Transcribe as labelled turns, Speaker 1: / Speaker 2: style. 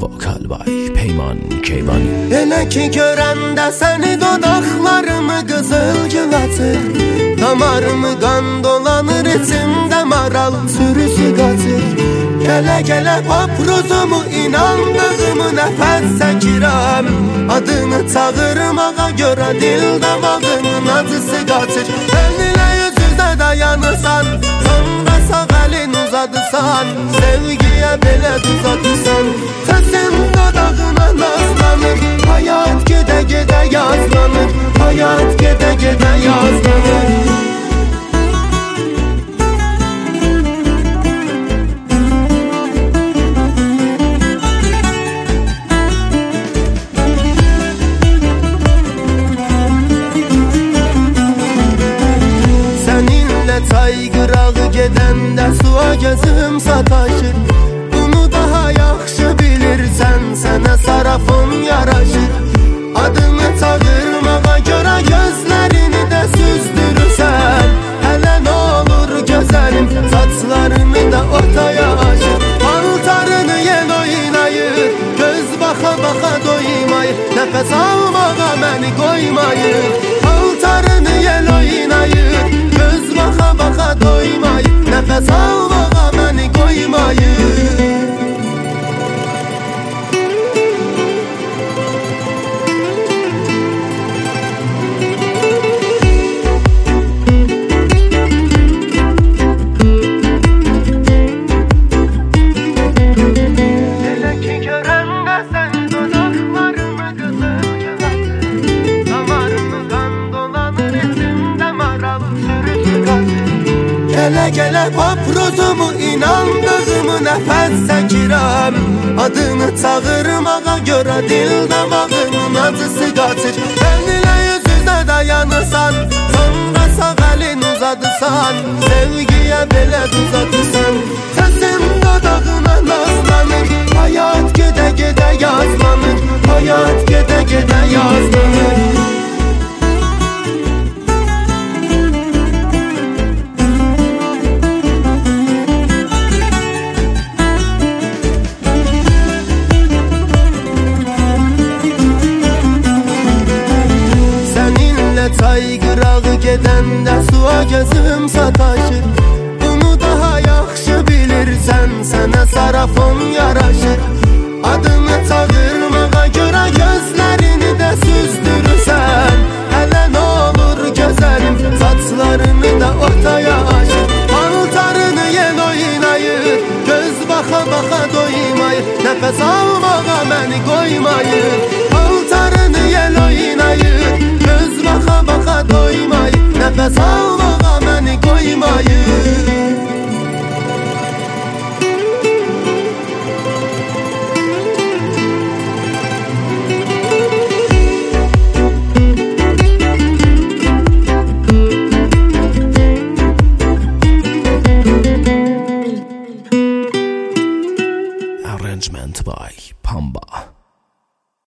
Speaker 1: Vokal by Peyman Keyvan.
Speaker 2: Elə ki görəndə səni dodaqlarımı qızıl gül açır, damarımı qan dolanır, içimdə maral sürüsü qaçır. Gələ paprozumu inandığımı nəfəs çəkirəm, adını çağırmağa görə dil damağımın acısı qaçır. Sən ilə yüz-üzə dayanırsan, sonra sağ əlin uzadırsan, sevgiyə belə düzatırsan. Səsin dodağına nazlanır, hayat gedə-gedə yazlanır, hayat gedə-gedə yazlanır. Çay qırağı gedəndə suya gözüm sataşır, bunu daha yaxşı bilirsən, sənə sarafım yaraşır. Adını çağırmağa görə gözlərini də süzdürürsən, hələ nə olur gözəlim, saçlarını da ortaya açır. Paltarını yel oynayır, göz baxa-baxa doymayır, nəfəs almağa məni qoymayır. Paltarını yel oynayır, göz baxa-baxa doymayır, nəfəs almağa məni qoymayır. Elə ki görəndə səni dodaqlarımı qızıl gül açır, damarımı qan dolanır, içimdə maral sürüsü qaçır. Gələ paprozumu inandığımı nəfəs çəkirəm, adını çağırmağa görə dil damağımın acısı qaçır. Sən ilə yüz-üzə dayanırsan, sonra sağ əlin uzadırsan, sevgiyə belə düzatırsan. Səsin dodağına nazlanır, hayat gedə-gedə yazlanır, hayat gedə-gedə yazlanır. Çay qırağı gedəndə suya gözüm sataşır, bunu daha yaxşı bilirsən, sənə sarafım yaraşır. Adını çağırmağa görə gözlərini də süzdürürsən, hələ nə olur gözəlim, saçlarını da ortaya açır. Paltarını yel oynayır, göz baxa-baxa doymayır, nəfəs almağa məni qoymayır. Paltarını yel oynayır, göz baxa-baxa doymayır, nəfəs almağa məni qoymayır.
Speaker 1: Arrangement by